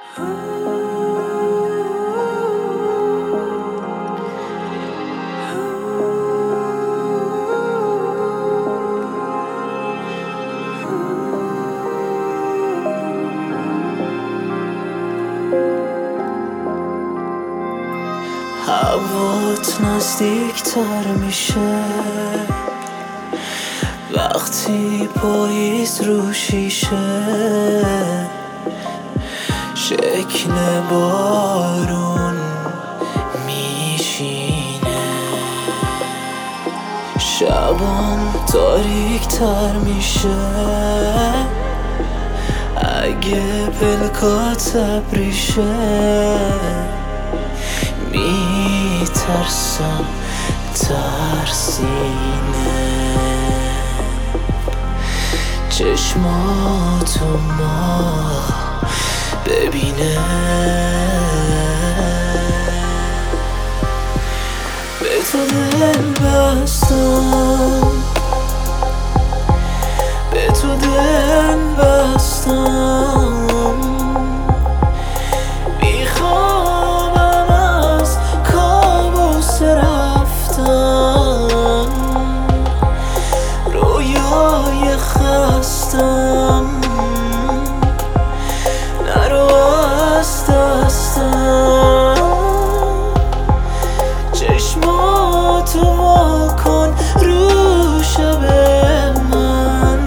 هوات نزدیک تر میشه وقتی پاییز رو شیشه شکل بارون میشینه شبام تاریک تر میشه اگه پلکات ابریشه میترسم ترسینه چشماتو ما ببینه به تو دل بستم به تو دل بستم بیخوابم از کابوس رفتن رویای خستم نرو از دستم چشماتو وا کن رو شب من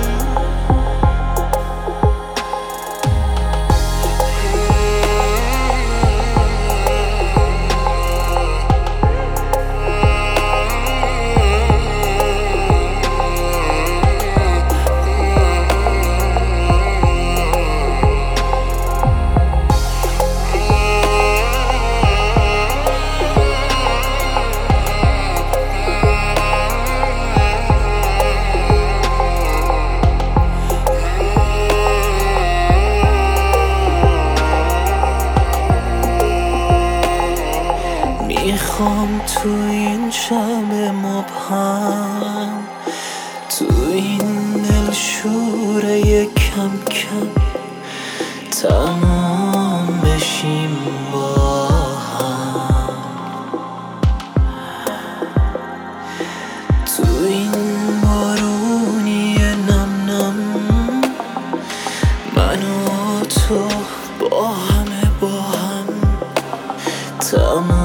میخوام تو این شب مبهم تو این دلشوره کم کم تمام بشیم با هم تو این بارونی نم نم من و تو با هم تمام